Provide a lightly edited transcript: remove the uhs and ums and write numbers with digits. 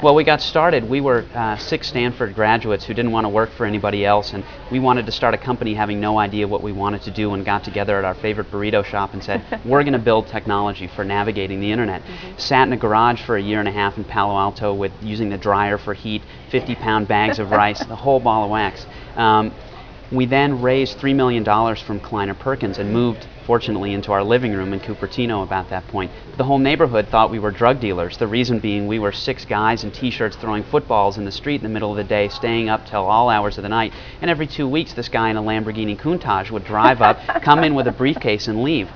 Well, we got started. We were six Stanford graduates who didn't want to work for anybody else, and we wanted to start a company having no idea what we wanted to do, and got together at our favorite burrito shop and said, we're going to build technology for navigating the internet. Sat in a garage for a year and a half in Palo Alto with using the dryer for heat, 50-pound bags of rice, the whole ball of wax. We then raised $3 million from Kleiner Perkins and moved, fortunately, into our living room in Cupertino about that point. The whole neighborhood thought we were drug dealers, the reason being we were six guys in t-shirts throwing footballs in the street in the middle of the day, staying up till all hours of the night, and every 2 weeks this guy in a Lamborghini Countach would drive up, come in with a briefcase and leave.